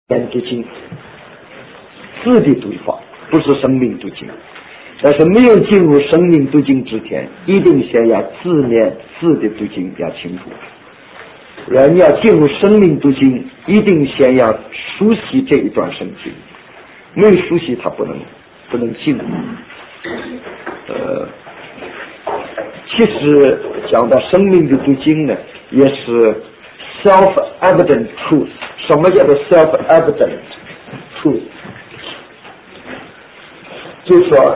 读经，字的读法，不是生命读经。但是没有进入生命读经之前，一定先要字面字的读经要清楚。人要进入生命读经，一定先要熟悉这一段圣经，没有熟悉他不能进入。其实讲到生命的读经呢，也是 self-evident truth。什么叫做 self-evident truth？ 就是说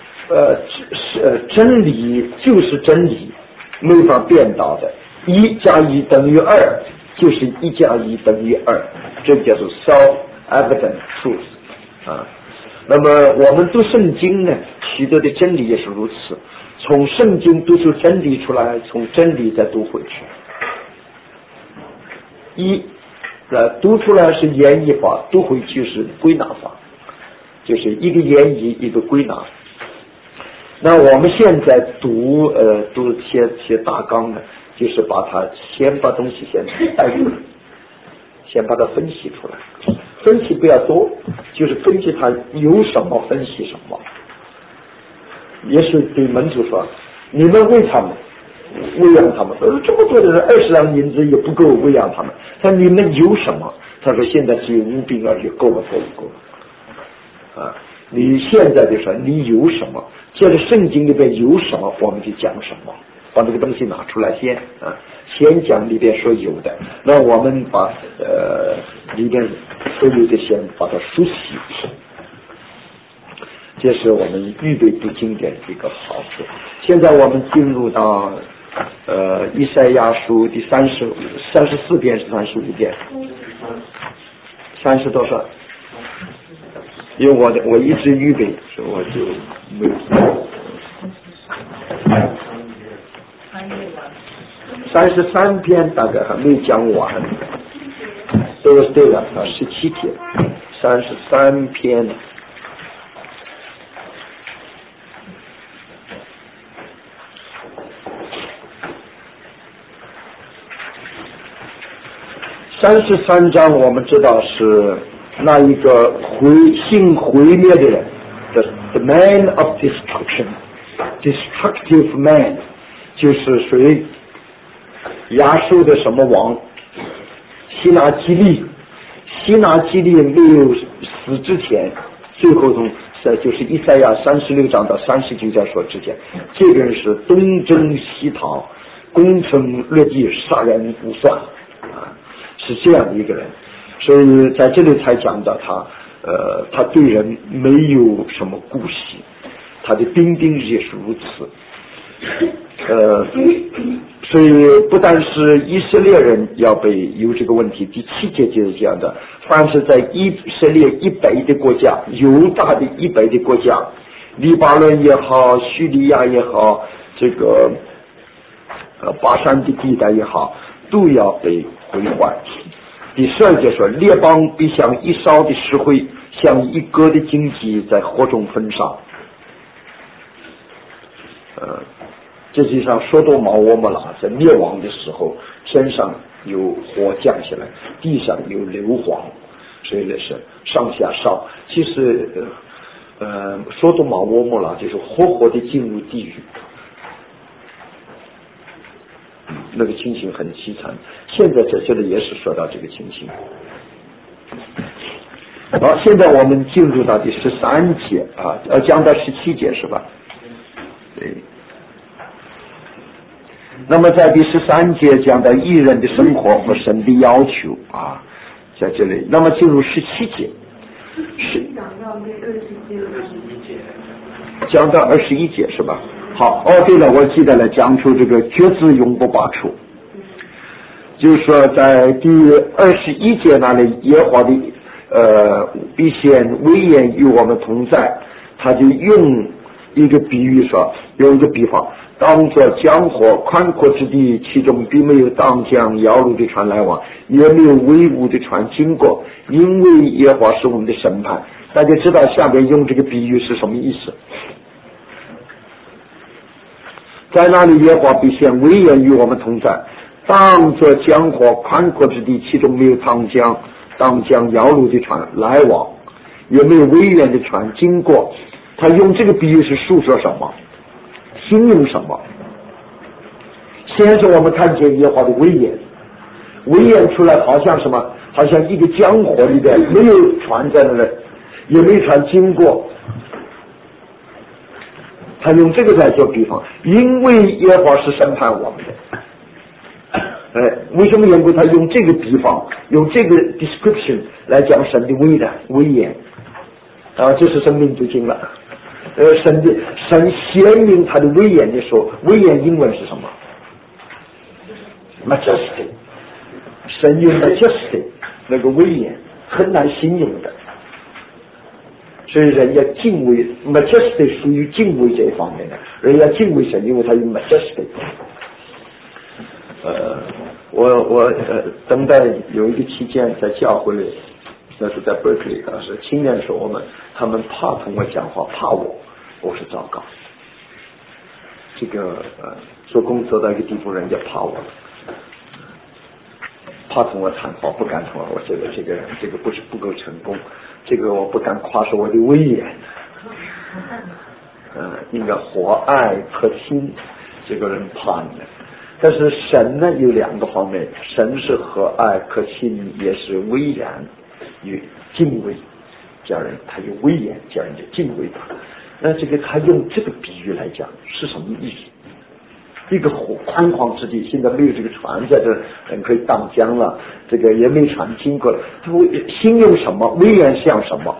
真理就是真理，没法变道的。1加1等于2，就是1加1等于2，这叫做 self-evident truth 啊。那么我们读圣经呢，取得的真理也是如此，从圣经读出真理出来，从真理再读回去。读出来是演绎法，读回去是归纳法，就是一个演绎一个归纳。那我们现在读写大纲呢，就是先把东西先带出来，先把它分析出来，分析不要多，就是根据它有什么分析什么。也是对门徒说，你们喂他们，喂养他们，这么多的人，20两银子也不够喂养他们。他说你们有什么？他说现在只有5饼2鱼，够了。啊，你现在就说你有什么？接着圣经里边有什么，我们就讲什么，把这个东西拿出来先讲里边说有的，那我们把里边所有的先把它熟悉。这是我们预备读经典的一个好处。现在我们进入到以赛亚书第34篇是35篇，30多少？因为我一直预备，所以我就没有。33篇大概还没讲完，对了，17天，33篇。33章我们知道是那一个性毁灭的人 the man of destructive man， 就是谁？亚述的什么王？希拿基利没有死之前，最后就是以赛亚36章到39章说之前，这个人是东征西讨，攻城略地，杀人无算是这样的一个人。所以在这里才讲到他对人没有什么顾惜，他的兵丁也是如此。所以不但是以色列人有这个问题，第7节就是这样的，凡是在以色列以北的国家，犹大的以北的国家，黎巴嫩也好，叙利亚也好，这个巴山的地带也好，都要被毁坏。第12节说，列邦必像一烧的石灰，像一割的荆棘在火中焚烧。这就像说多玛俄摩拉在灭亡的时候，天上有火降下来，地上有硫磺，所以呢是上下烧。其实说多玛俄摩拉就是活活的进入地狱，那个情形很凄惨。现在在这里也是说到这个情形。好，现在我们进入到第13节讲到17节是吧？对。那么在第13节讲到义人的生活和神的要求在这里。那么进入17节，讲到21节是吧？好，对了，我记得了，讲出这个决志永不罢黜，就是说在第21节那里，耶和华的必显威严与我们同在，他就用一个比喻说，用一个比方，当作江河宽阔之地，其中并没有当江摇橹的船来往，也没有威武的船经过，因为耶和华是我们的审判。大家知道下面用这个比喻是什么意思？在那里耶和华必显威严与我们同在，当作江河宽阔之地，其中没有当江当江摇橹的船来往，也没有威严的船经过。他用这个比喻是述说什么？形容什么？先是我们看见耶和华的威严，威严出来好像什么？好像一个江河里边没有船在那里，也没有船经过。他用这个来做比方，因为耶和华是审判我们的。为什么缘故？他用这个比方，用这个 description 来讲神的威严啊，这是生命之经了。神显明他的威严的时候，威严英文是什么 ？majesty。神用 majesty 那个威严很难形容的。所以人要敬畏 majesty 属于敬畏这一方面的，人要敬畏神，因为他有 majesty。我等待有一个期间在教会里，那是在 Berkeley， 是青年的时候，他们怕同我讲话，怕我是糟糕。这个做工作到一个地步，人家怕我，怕同我谈话，不敢同我觉得这个不够成功，这个我不敢夸说我的威严。应该和蔼可亲，这个人怕你的。但是神呢有两个方面，神是和蔼可亲，也是威严与敬畏，叫人他有威严，叫人就敬畏他。那这个他用这个比喻来讲是什么意思？一个宽旷之地，现在没有这个船在这，人可以荡江了，这个也没船经过了，他会形容什么？威严像什么？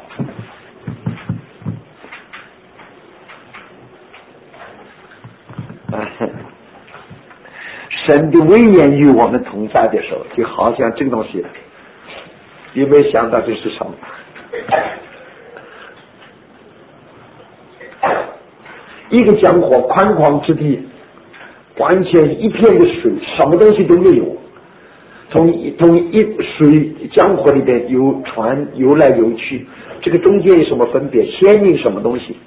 神的威严与我们同在的时候，就好像这个东西，有没有想到这是什么？一个江河宽旷之地，完全一片的水，什么东西都没有。从一水江河里边有船游来游去，这个中间有什么分别？牵引什么东西？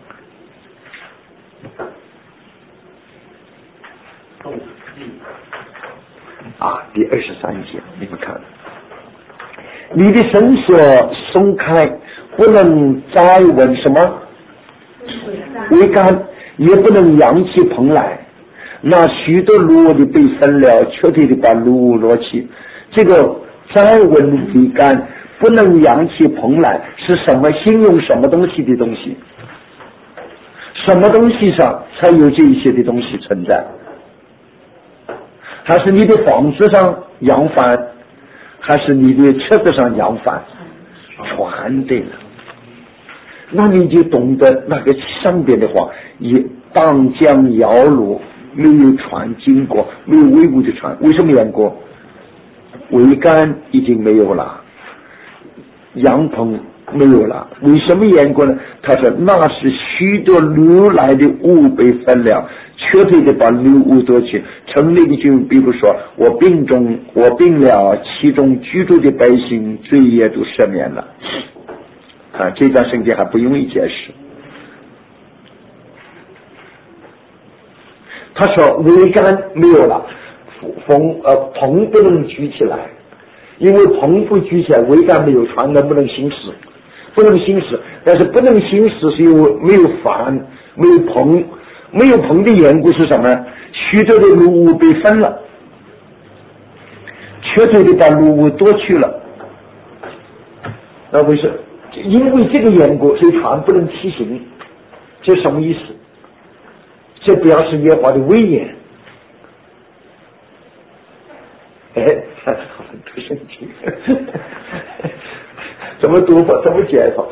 第23节，你们看，你的绳索松开，不能再稳什么桅杆，也不能扬起蓬来，那许多路的被分了，彻底的把路落起。这个再稳桅杆，不能扬起蓬来，是什么？形容什么东西的东西？什么东西上才有这一些的东西存在？还是你的房子上扬帆，还是你的车子上扬帆？船对了，那你就懂得那个上边的话，也荡江摇橹，没有船经过，没有维护的船，为什么缘故？桅杆已经没有了，阳棚没有了，为什么缘故呢？他说那是许多流来的物被分了，确切的把流物夺去。城里的就比如说我病了，其中居住的百姓罪业都赦免了。这段圣经还不容易解释。他说桅杆没有了，棚不能举起来，因为棚不举起来，桅杆没有，船能不能行驶？不能行驶。但是不能行驶是因为没有帆，没有棚。没有棚的缘故是什么呢？许多的路物被分了，确切的把路物夺去了。那为什么？因为这个缘故，所以船不能骑行。这什么意思？这表示耶和华的威严。很多圣经怎么读法？怎么解法？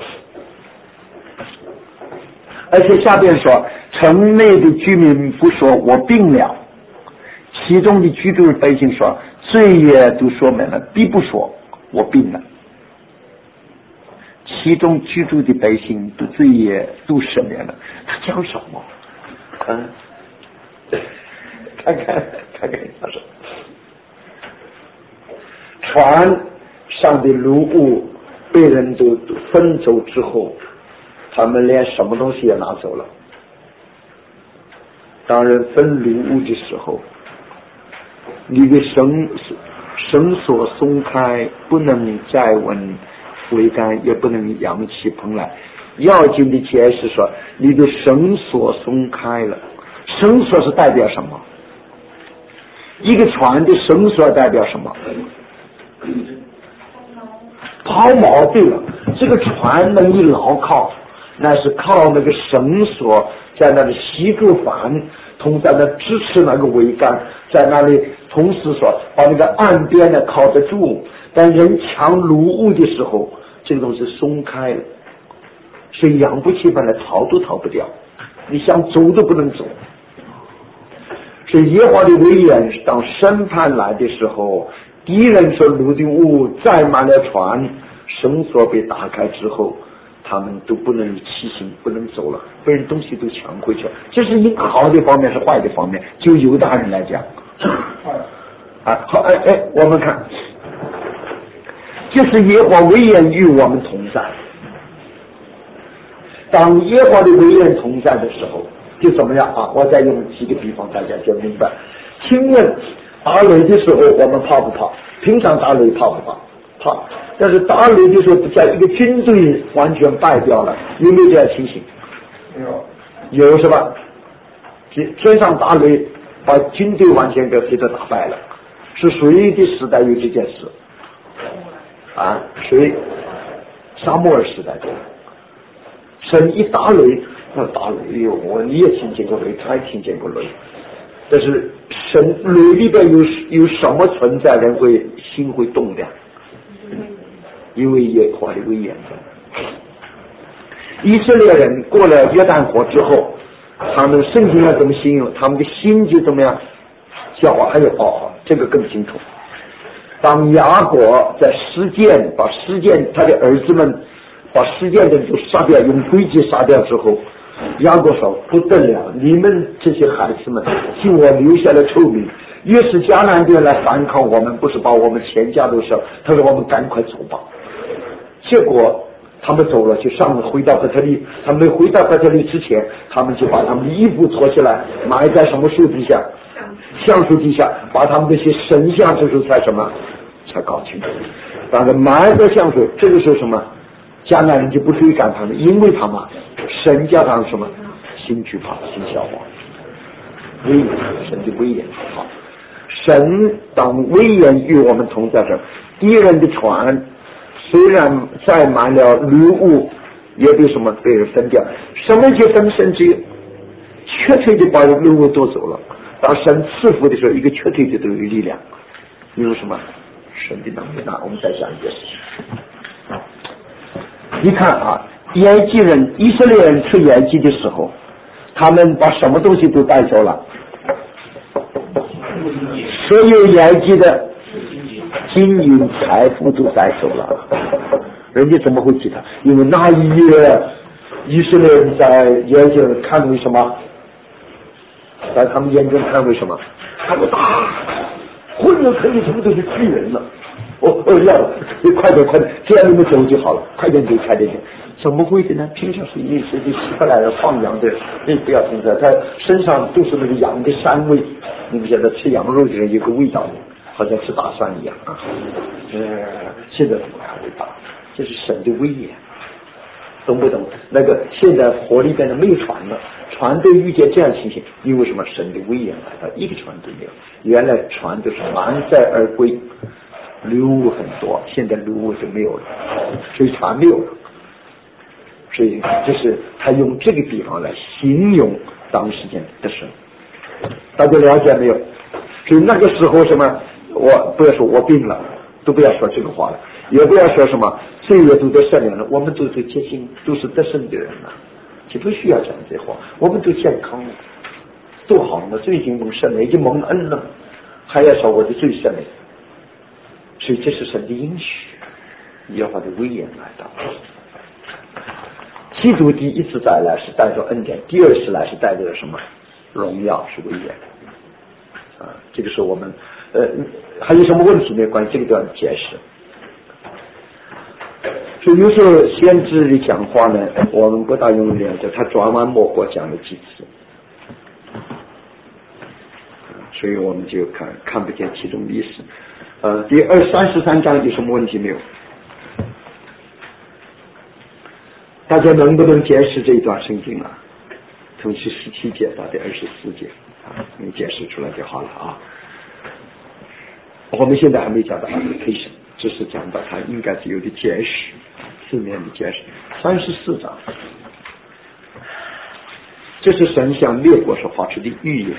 而且下边说，城内的居民不说我病了，其中的居住的百姓说罪业都说明了，必不说我病了。其中居住的百姓的罪业都赦免了。他讲什么？看看他说，船上的路物被人都分走之后，他们连什么东西也拿走了。当人分路物的时候，你的绳索松开，不能再闻回甘，也不能扬起蓬来。要紧的解释说，你的绳索松开了，绳索是代表什么？一个船的绳索代表什么？抛锚。对了，这个船能一牢靠，那是靠那个绳索在那里吸住帆，同在那支持那个桅杆，在那里同时说把那个岸边呢靠得住。但人抢掳物的时候，这个东西松开了，所以扬不起本来逃都逃不掉，你想走都不能走。所以耶和华的威严当审判来的时候，敌人所掳的物载满了船，绳索被打开之后，他们都不能骑行，不能走了，被人东西都抢回去了。这是一个好的方面，是坏的方面。就犹大人来讲，好，我们看，就是耶和华威严与我们同在。当耶和华的威严同在的时候，就怎么样啊？我再用几个比方，大家就明白。请问打雷的时候我们怕不怕？平常打雷怕不怕？怕。但是打雷的时候，在一个军队完全败掉了，有没有这样情形？有是吧？天上打雷把军队完全给他打败了。是谁的时代有这件事啊？谁？撒母耳时代的。神一打雷，那打雷哟，你也听见过雷，他也听见过雷。但是神雷里边有什么存在，人会心会动的？因为耶和华的威严。以色列人过了约旦河之后，他们圣经要怎么形容？他们的心就怎么样？还有这个更清楚。当雅各在示剑，把示剑他的儿子们把示剑的人都杀掉，用诡计杀掉之后，雅各说不得了，你们这些孩子们替我留下了臭名，越是迦南人来反抗我们，不是把我们全家都杀。他说我们赶快走吧。结果他们走了，就上回到伯特利。他们没回到伯特利之前，他们就把他们的衣服脱下来，埋在什么树底下？橡树底下，把他们这些神像这时候才什么？才搞清楚。把它埋在橡树，这个时候什么？迦南人就不追赶他们，因为他们神叫他们什么？心惧怕，心消化。威严，神的威严。好，神当威严与我们同在这，敌人的船虽然载满了掳物，也被什么被人分掉。什么就分神只有瘸腿的把掳物夺走了。当神赐福的时候，一个瘸腿的都有力量。因为什么？神的能力。那我们再讲一件事情。你看啊，埃及人、以色列人出埃及的时候，他们把什么东西都带走了？所有埃及的金银财富都带走了。人家怎么会记得？因为那一夜以色列人在埃及看为什么？在他们眼中看为什么？他们混了可以什么都是巨人了。你快点，这样你们走就好了，快点走，快点走。怎么会的呢？平常是一些希伯来人放羊的，你不要听着，他身上都是那个羊的膻味。你们现在吃羊肉的人有个味道，好像吃大蒜一样啊。现在怎么还会大？这是神的威严，懂不懂？那个现在河里边的没有船了，船都遇见这样情形，因为什么？神的威严来到，一个船都没有。原来船都是满载而归。掳物很多，现在掳物就没有了，所以船没有了。所以这是他用这个地方来形容当时间的事，大家了解没有？所以那个时候什么，我不要说我病了，都不要说这个话了，也不要说什么岁月都得赦免了，我们都是接近都是得胜的人了，就不需要讲这话，我们都健康了，都好了，最近蒙赦免，已经蒙恩了，还要说我的罪赦免。所以这是神的应许，耶和华的威严来到。基督第一次再来是带着恩典，第二次来是带着什么？荣耀，是威严。这个是我们还有什么问题没关系？这个都要解释。所以有时候先知的讲话呢，我们不大用了解，他转弯抹过讲了几次，所以我们就看不见其中的意思。 第33章有什么问题没有？大家能不能解释这一段圣经啊？从17节到第24节啊，你解释出来就好了啊。我们现在还没讲到 application， 只是讲到它应该是有的解释，字面的解释。34章，这是神向列国所发出的预言。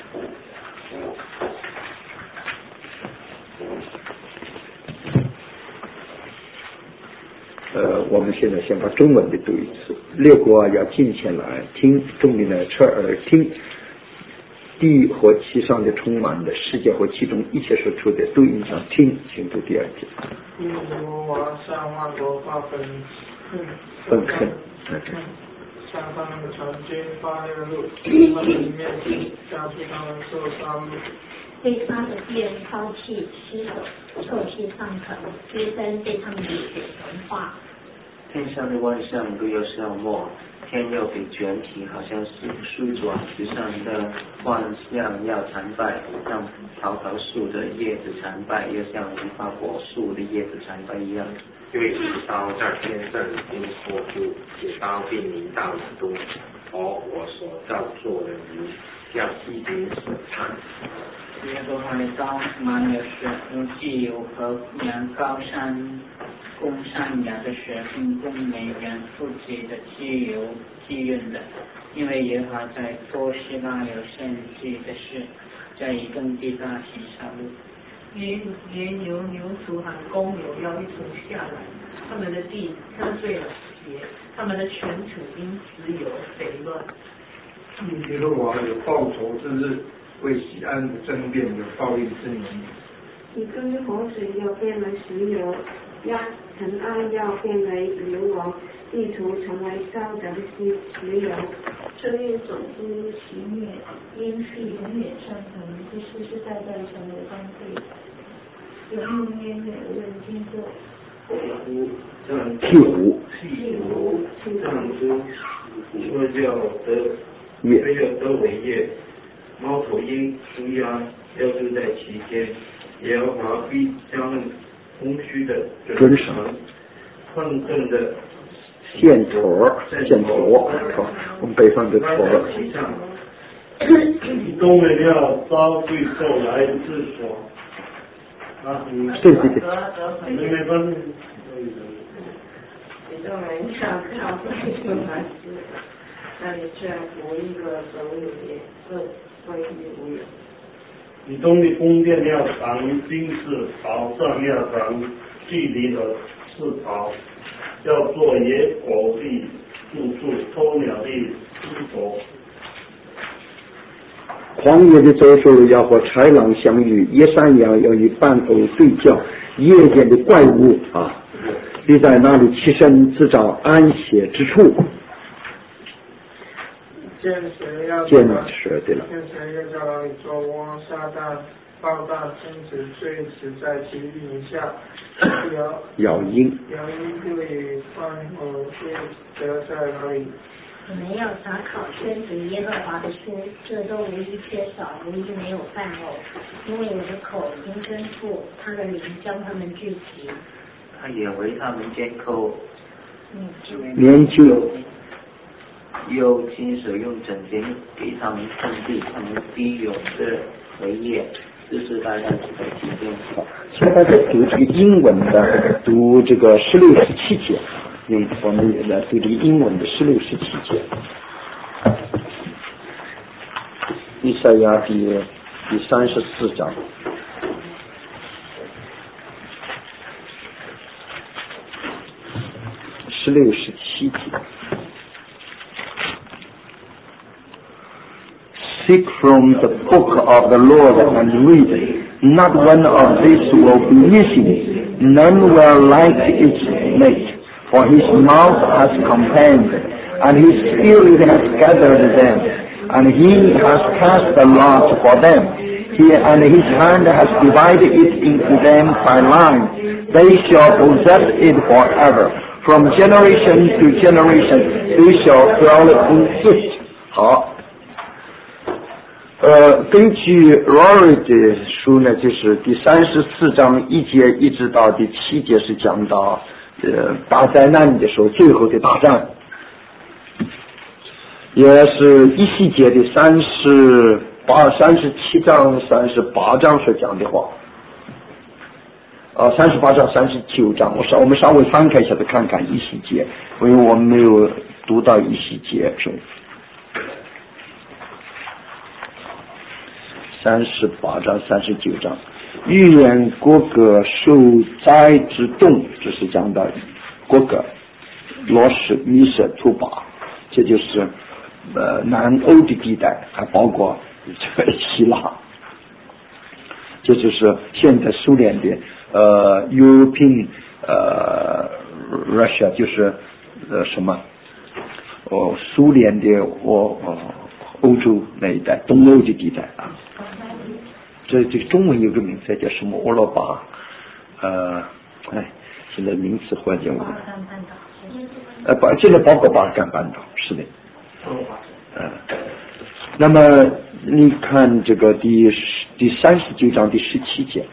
我们现在先把中文的读一次。列国要近前来听，众民来侧耳听，地和其上的充满的世界和其中一切所处的都应当听。请读第2节。 耶和华向万国发愤恨， 向他们的全军发烈怒，他们里面加出他们受杀戮。 对他的殿抛弃尸首，臭气上腾，约森对他们的血神话。 天上的万象都要消没，天要被卷起，好像是树转，地上的万象要残败，像桃桃树的叶子残败，又像无花果树的叶子残败一样。 因为一刀在天上已经说出，这刀必临到你都，而我所造作的民要一并审判。 耶和华的刀满了血，如祭油和羊羔山供上羊的血，并供每人自己的祭油祭运的。因为耶和华在多希腊有献祭的事，在以东地大行杀戮。 连牛犊和公牛要一同下来，他们的地喝醉了血，他们的全土因此有肥乱。 耶和华有报仇之日，为喜安的争辩有报应之年。 你跟猴子要变为石油，尘埃要变为硫磺，地图成为烧的石油。 这月总之其灭，因是永远上腾，是世世代代成为荒废。有梦魇的人听过。 鹈鹕， 上之说叫得为业，猫头鹰、乌鸦要住在其间，耶和华必将空虚的准绳、混沌的线头，我们北方的头。 东人要遭罪受来自所。 对。 你没分。 你都没想到会出来是，那你这样服一个手里也是归于无有。 你东的宫殿要藏金饰，宝上要藏距离和刺袍，要做野狗的住处，偷鸟的居所。 荒野的走兽要和豺狼相遇，野山羊要与伴偶对叫，夜间的怪物啊，必在那里栖身，自找安歇之处。 见谁要见谁的了？ 见谁要叫那里做窝，撒旦抱大天子，坠死在其影下。 咬鹰就以放火就得在哪里？ 你们要查考宣读耶和华的书，这都无一缺少，无一没有伴偶，因为我的口已经吩咐，他的灵将他们聚集。 他也为他们监扣， 研究， 又亲手用整经给他们控制，他们必永的为业，世世代代只在其间。 现在在读这个英文的，读这个16、17节。我们来读这个英文的16、17节，以赛亚第34章。16、17节。Seek from the book of the Lord and read. Not one of these will be missing. None will lack its mate. For his mouth has compelled, and his spirit has gathered them, and he has cast the lot for them. And his hand has divided it into them by line. They shall possess it forever. From generation to generation, they shall dwell in it. 好， 根据 Rory 的书呢，就是第34章1节一直到第7节是讲到大灾难的时候最后的大战，也是一细节的37章38章所讲的话，38章39章，我们稍微翻开一下再看看一细节，因为我们没有读到一细节中。38章39章，预言各个受灾之动，这是讲到各个罗什、米舍、图巴，这就是南欧的地带，还包括希腊，这就是现在苏联的European Russia， 就是什么苏联的欧洲那一带，东欧的地带啊。这个中文有个名字叫什么？俄罗巴，现在名词换掉了。现在包括巴尔干半岛，是的。那么你看这个第39章第17节，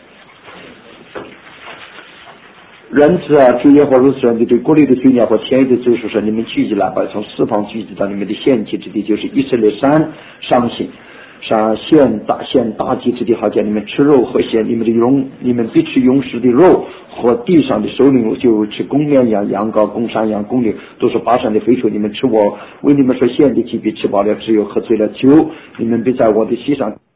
人子啊，主耶和华如此说：你对国里的罪孽和前裔的罪数说，你们聚集来吧，从四方聚集到你们的献祭之地，就是以色列山上行。献大祭之地，好叫你们吃肉和献你们必吃勇士的肉和地上的首领，就吃公绵羊、羊羔、公山羊、公牛，都是巴山的肥畜。你们吃我为你们所献的祭，必吃饱了，只有喝醉了酒，你们必在我的膝上。